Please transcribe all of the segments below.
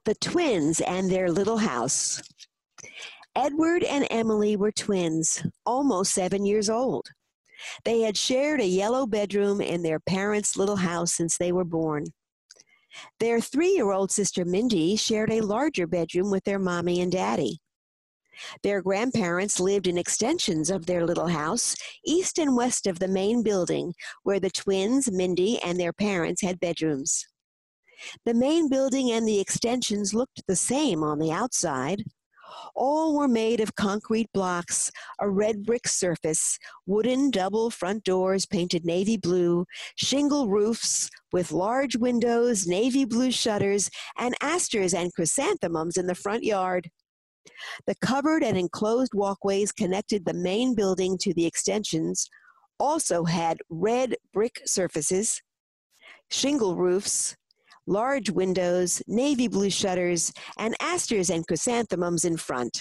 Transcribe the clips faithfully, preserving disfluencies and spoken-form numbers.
The Twins and Their Little House. Edward and Emily were twins, almost seven years old. They had shared a yellow bedroom in their parents' little house since they were born. Their three-year-old sister Mindy shared a larger bedroom with their mommy and daddy. Their grandparents lived in extensions of their little house, east and west of the main building, where the twins, Mindy, and their parents had bedrooms. The main building and the extensions looked the same on the outside. All were made of concrete blocks, a red brick surface, wooden double front doors painted navy blue, shingle roofs with large windows, navy blue shutters, and asters and chrysanthemums in the front yard. The covered and enclosed walkways connected the main building to the extensions also had red brick surfaces, shingle roofs, large windows, navy blue shutters, and asters and chrysanthemums in front.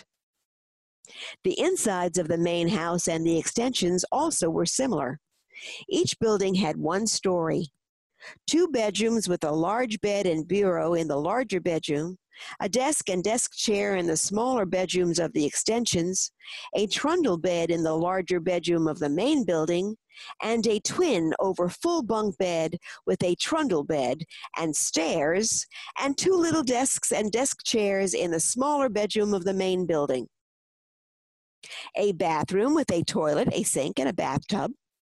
The insides of the main house and the extensions also were similar. Each building had one story, two bedrooms with a large bed and bureau in the larger bedroom, a desk and desk chair in the smaller bedrooms of the extensions, a trundle bed in the larger bedroom of the main building, and a twin over full bunk bed with a trundle bed and stairs, and two little desks and desk chairs in the smaller bedroom of the main building. A bathroom with a toilet, a sink, and a bathtub.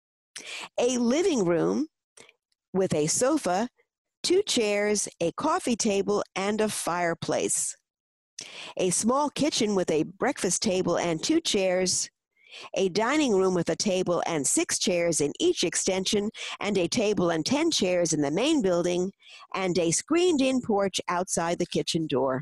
A living room with a sofa, two chairs, a coffee table, and a fireplace. A small kitchen with a breakfast table and two chairs. A dining room with a table and six chairs in each extension, and a table and ten chairs in the main building, and a screened-in porch outside the kitchen door.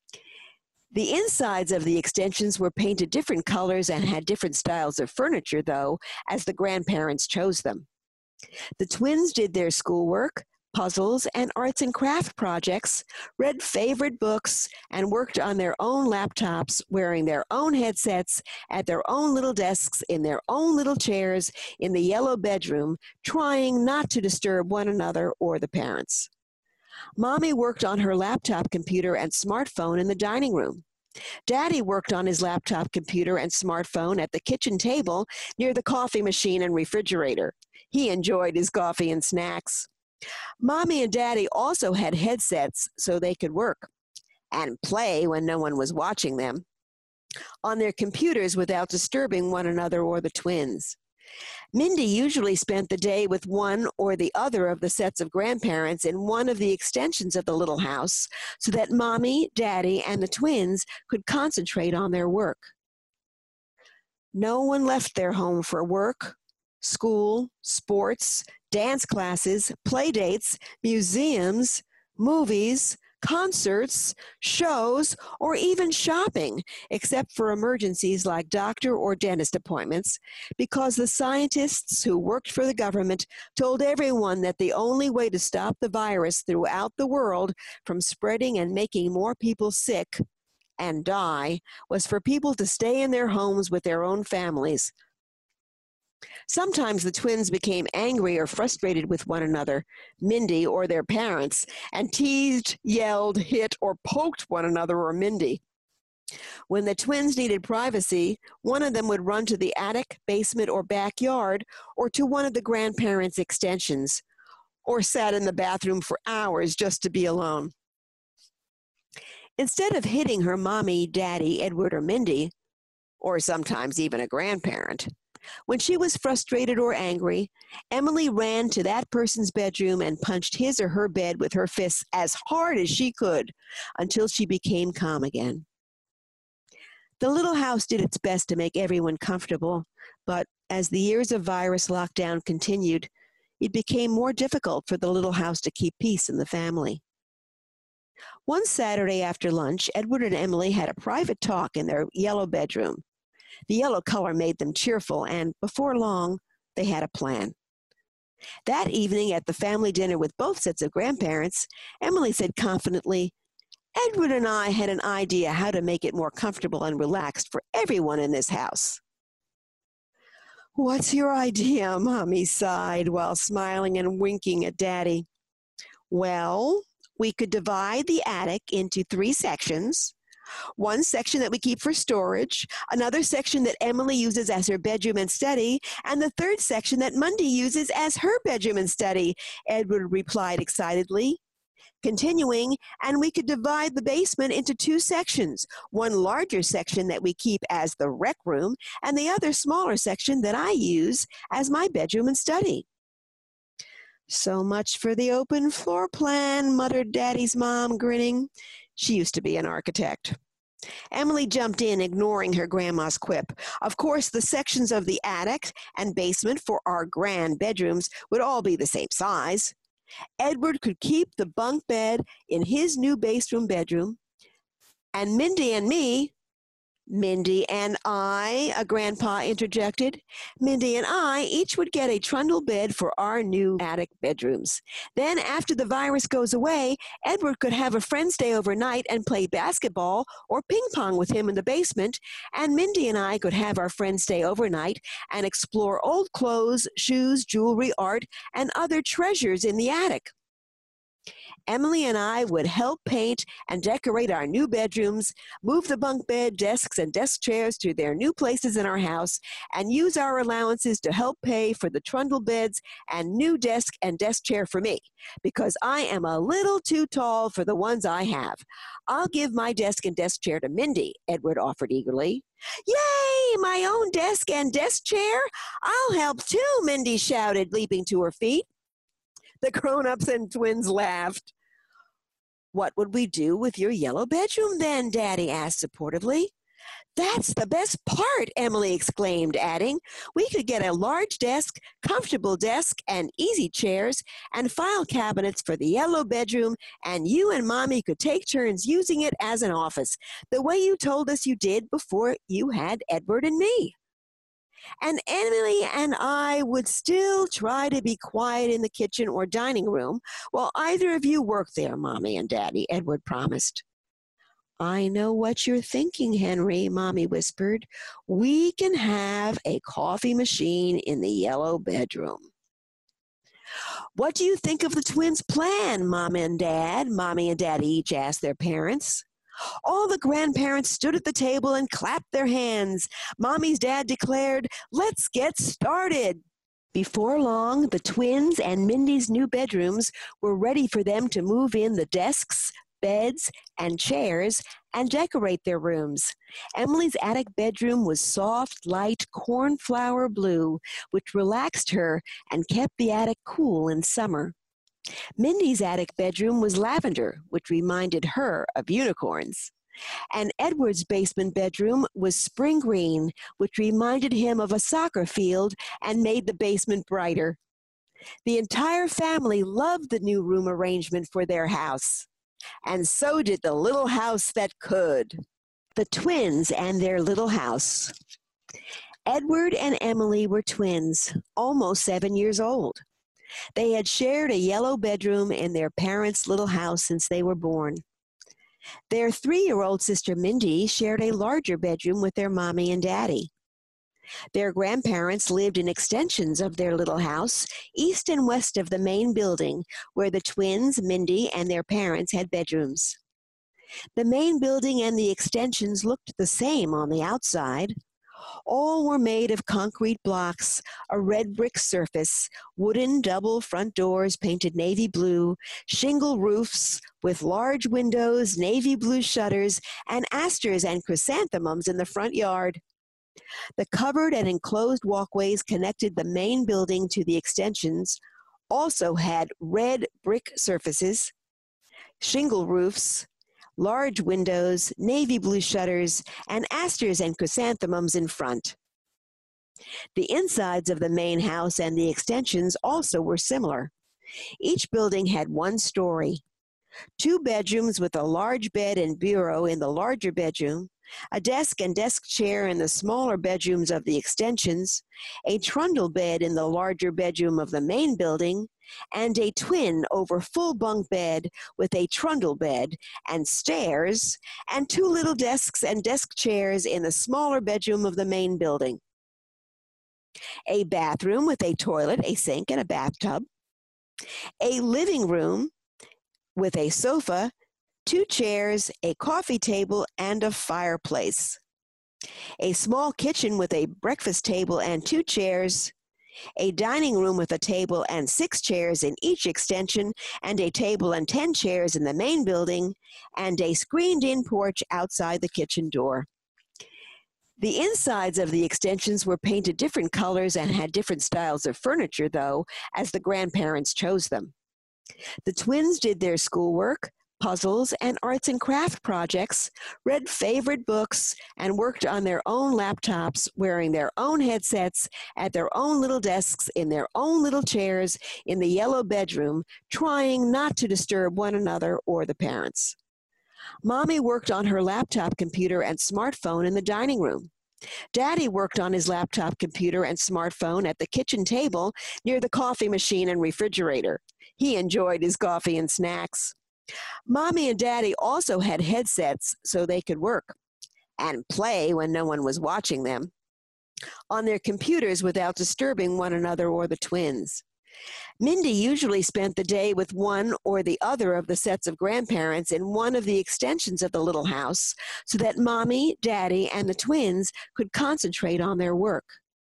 The insides of the extensions were painted different colors and had different styles of furniture, though, as the grandparents chose them. The twins did their schoolwork, puzzles, and arts and craft projects, read favorite books, and worked on their own laptops, wearing their own headsets at their own little desks in their own little chairs in the yellow bedroom, trying not to disturb one another or the parents. Mommy worked on her laptop computer and smartphone in the dining room. Daddy worked on his laptop computer and smartphone at the kitchen table near the coffee machine and refrigerator. He enjoyed his coffee and snacks. Mommy and Daddy also had headsets so they could work and play when no one was watching them on their computers without disturbing one another or the twins. Mindy usually spent the day with one or the other of the sets of grandparents in one of the extensions of the little house so that Mommy, Daddy, and the twins could concentrate on their work. No one left their home for work, school, sports, dance classes, play dates, museums, movies, concerts, shows, or even shopping, except for emergencies like doctor or dentist appointments, because the scientists who worked for the government told everyone that the only way to stop the virus throughout the world from spreading and making more people sick and die was for people to stay in their homes with their own families. Sometimes the twins became angry or frustrated with one another, Mindy or their parents, and teased, yelled, hit, or poked one another or Mindy. When the twins needed privacy, one of them would run to the attic, basement, or backyard, or to one of the grandparents' extensions, or sat in the bathroom for hours just to be alone. Instead of hitting her mommy, daddy, Edward, or Mindy, or sometimes even a grandparent, when she was frustrated or angry, Emily ran to that person's bedroom and punched his or her bed with her fists as hard as she could until she became calm again. The little house did its best to make everyone comfortable, but as the years of virus lockdown continued, it became more difficult for the little house to keep peace in the family. One Saturday after lunch, Edward and Emily had a private talk in their yellow bedroom. The yellow color made them cheerful, and before long, they had a plan. That evening at the family dinner with both sets of grandparents, Emily said confidently, "Edward and I had an idea how to make it more comfortable and relaxed for everyone in this house." "What's your idea?" Mommy sighed while smiling and winking at Daddy. "Well, We could divide the attic into three sections. One section that we keep for storage, another section that Emily uses as her bedroom and study, and the third section that Monday uses as her bedroom and study, Edward replied excitedly. Continuing, and we could divide the basement into two sections, one larger section that we keep as the rec room, and the other smaller section that I use as my bedroom and study. So much for the open floor plan, muttered Daddy's mom, grinning. She used to be an architect. Emily jumped in, ignoring her grandma's quip. Of course, the sections of the attic and basement for our grand bedrooms would all be the same size. Edward could keep the bunk bed in his new basement bedroom, and Mindy and me, Mindy and I, a grandpa interjected, Mindy and I each would get a trundle bed for our new attic bedrooms. Then, after the virus goes away, Edward could have a friend stay overnight and play basketball or ping pong with him in the basement, and Mindy and I could have our friends stay overnight and explore old clothes, shoes, jewelry, art, and other treasures in the attic. Emily and I would help paint and decorate our new bedrooms, move the bunk bed, desks, and desk chairs to their new places in our house, and use our allowances to help pay for the trundle beds and new desk and desk chair for me, because I am a little too tall for the ones I have. I'll give my desk and desk chair to Mindy, Edward offered eagerly. Yay, my own desk and desk chair? I'll help too, Mindy shouted, leaping to her feet. The grown-ups and twins laughed. What would we do with your yellow bedroom then? Daddy asked supportively. That's the best part, Emily exclaimed, adding, we could get a large desk, comfortable desk, and easy chairs, and file cabinets for the yellow bedroom, and you and Mommy could take turns using it as an office, the way you told us you did before you had Edward and me. And Emily and I would still try to be quiet in the kitchen or dining room while either of you worked there, Mommy and Daddy, Edward promised. I know what you're thinking, Henry, Mommy whispered. We can have a coffee machine in the yellow bedroom. What do you think of the twins' plan, Mom and Dad? Mommy and Daddy each asked their parents. All the grandparents stood at the table and clapped their hands. Mommy's dad declared, let's get started. Before long, the twins and Mindy's new bedrooms were ready for them to move in the desks, beds, and chairs and decorate their rooms. Emily's attic bedroom was soft, light cornflower blue, which relaxed her and kept the attic cool in summer. Mindy's attic bedroom was lavender, which reminded her of unicorns. And Edward's basement bedroom was spring green, which reminded him of a soccer field and made the basement brighter. The entire family loved the new room arrangement for their house. And so did the little house that could. The twins and their little house. Edward and Emily were twins, almost seven years old. They had shared a yellow bedroom in their parents' little house since they were born. Their three-year-old sister Mindy shared a larger bedroom with their mommy and daddy. Their grandparents lived in extensions of their little house, east and west of the main building, where the twins, Mindy, and their parents had bedrooms. The main building and the extensions looked the same on the outside. All were made of concrete blocks, a red brick surface, wooden double front doors painted navy blue, shingle roofs with large windows, navy blue shutters, and asters and chrysanthemums in the front yard. The covered and enclosed walkways connected the main building to the extensions, also had red brick surfaces, shingle roofs, large windows, navy blue shutters, and asters and chrysanthemums in front. The insides of the main house and the extensions also were similar. Each building had one story, two bedrooms with a large bed and bureau in the larger bedroom, a desk and desk chair in the smaller bedrooms of the extensions, a trundle bed in the larger bedroom of the main building, and a twin over full bunk bed with a trundle bed and stairs, and two little desks and desk chairs in the smaller bedroom of the main building. A bathroom with a toilet, a sink, and a bathtub. A living room with a sofa, two chairs, a coffee table, and a fireplace. A small kitchen with a breakfast table and two chairs, a dining room with a table and six chairs in each extension, and a table and ten chairs in the main building, and a screened-in porch outside the kitchen door. The insides of the extensions were painted different colors and had different styles of furniture, though, as the grandparents chose them. The twins did their schoolwork, puzzles, and arts and craft projects, read favorite books, and worked on their own laptops, wearing their own headsets at their own little desks in their own little chairs in the yellow bedroom, trying not to disturb one another or the parents. Mommy worked on her laptop computer and smartphone in the dining room. Daddy worked on his laptop computer and smartphone at the kitchen table near the coffee machine and refrigerator. He enjoyed his coffee and snacks. Mommy and Daddy also had headsets so they could work and play when no one was watching them on their computers without disturbing one another or the twins. Mindy usually spent the day with one or the other of the sets of grandparents in one of the extensions of the little house so that Mommy, Daddy, and the twins could concentrate on their work.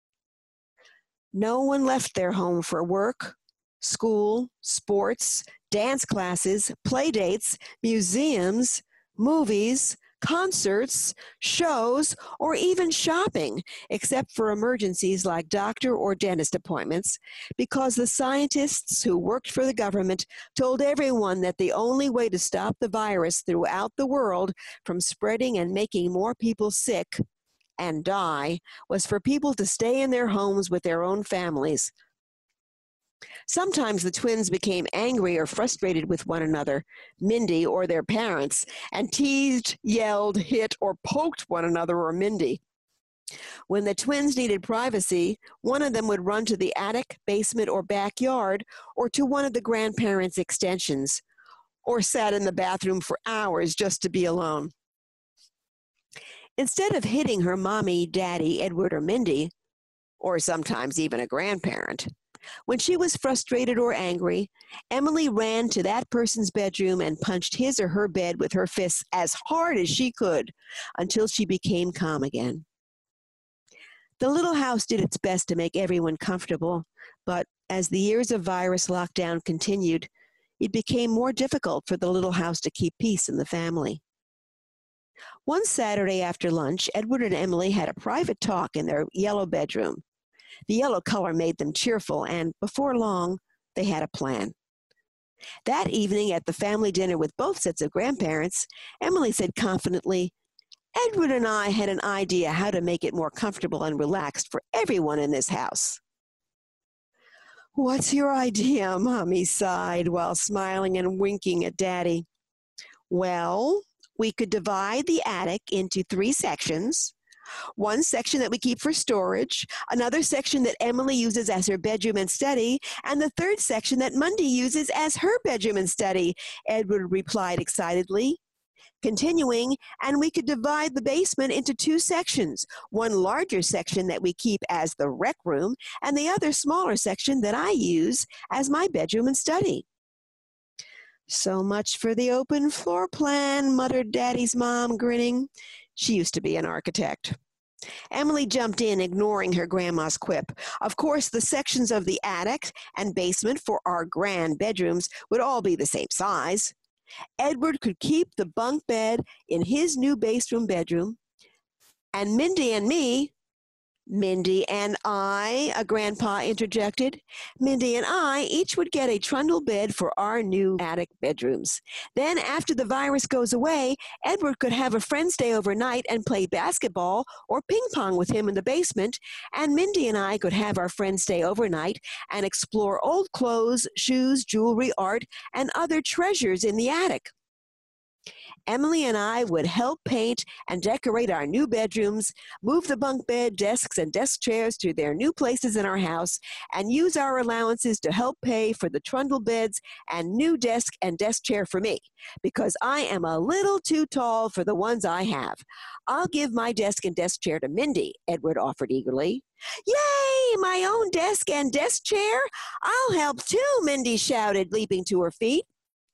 No one left their home for work, school, sports, dance classes, play dates, museums, movies, concerts, shows, or even shopping, except for emergencies like doctor or dentist appointments, because the scientists who worked for the government told everyone that the only way to stop the virus throughout the world from spreading and making more people sick and die was for people to stay in their homes with their own families. Sometimes the twins became angry or frustrated with one another, Mindy or their parents, and teased, yelled, hit, or poked one another or Mindy. When the twins needed privacy, one of them would run to the attic, basement, or backyard, or to one of the grandparents' extensions, or sat in the bathroom for hours just to be alone. Instead of hitting her mommy, daddy, Edward, or Mindy, or sometimes even a grandparent, when she was frustrated or angry, Emily ran to that person's bedroom and punched his or her bed with her fists as hard as she could until she became calm again. The little house did its best to make everyone comfortable, but as the years of virus lockdown continued, it became more difficult for the little house to keep peace in the family. One Saturday after lunch, Edward and Emily had a private talk in their yellow bedroom. The yellow color made them cheerful, and before long, they had a plan. That evening at the family dinner with both sets of grandparents, Emily said confidently, "Edward and I had an idea how to make it more comfortable and relaxed for everyone in this house." "What's your idea?" Mommy sighed while smiling and winking at Daddy. "Well, we could divide the attic into three sections. One section that we keep for storage, another section that Emily uses as her bedroom and study, and the third section that Mindy uses as her bedroom and study," Edward replied excitedly. Continuing, "and we could divide the basement into two sections, one larger section that we keep as the rec room, and the other smaller section that I use as my bedroom and study." "So much for the open floor plan," muttered Daddy's mom, grinning. She used to be an architect. Emily jumped in, ignoring her grandma's quip. Of course, the sections of the attic and basement for our grand bedrooms would all be the same size. Edward could keep the bunk bed in his new basement bedroom, and Mindy and me, Mindy and I, a grandpa interjected. Mindy and I each would get a trundle bed for our new attic bedrooms. Then, after the virus goes away, Edward could have a friend stay overnight and play basketball or ping pong with him in the basement, and Mindy and I could have our friend stay overnight and explore old clothes, shoes, jewelry, art, and other treasures in the attic. Emily and I would help paint and decorate our new bedrooms, move the bunk bed, desks, and desk chairs to their new places in our house, and use our allowances to help pay for the trundle beds and new desk and desk chair for me, because I am a little too tall for the ones I have. I'll give my desk and desk chair to Mindy," Edward offered eagerly. "Yay! My own desk and desk chair? I'll help too," Mindy shouted, leaping to her feet.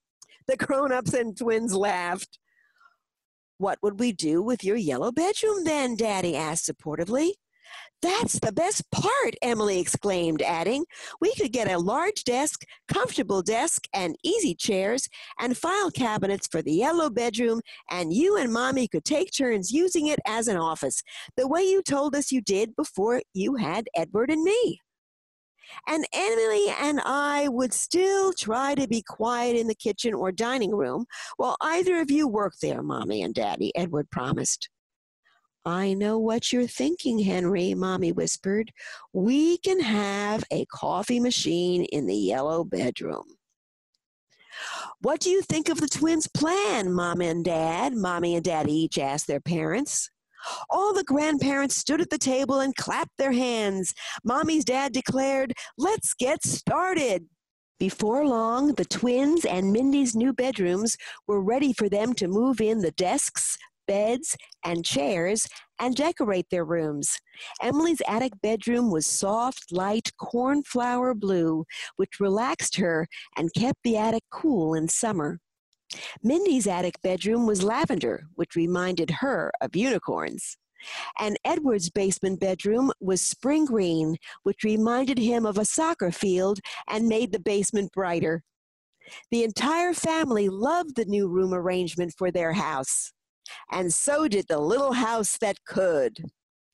The grown-ups and twins laughed. What would we do with your yellow bedroom then? Daddy asked supportively. That's the best part, Emily exclaimed, adding, we could get a large desk, comfortable desk, and easy chairs, and file cabinets for the yellow bedroom, and you and Mommy could take turns using it as an office, the way you told us you did before you had Edward and me. And Emily and I would still try to be quiet in the kitchen or dining room while either of you work there, Mommy and Daddy, Edward promised. I know what you're thinking, Henry, Mommy whispered. We can have a coffee machine in the yellow bedroom. What do you think of the twins' plan, Mom and Dad? Mommy and Daddy each asked their parents. All the grandparents stood at the table and clapped their hands. Mommy's dad declared, let's get started. Before long, the twins and Mindy's new bedrooms were ready for them to move in the desks, beds, and chairs and decorate their rooms. Emily's attic bedroom was soft, light cornflower blue, which relaxed her and kept the attic cool in summer. Mindy's attic bedroom was lavender, which reminded her of unicorns. And Edward's basement bedroom was spring green, which reminded him of a soccer field and made the basement brighter. The entire family loved the new room arrangement for their house. And so did the little house that could.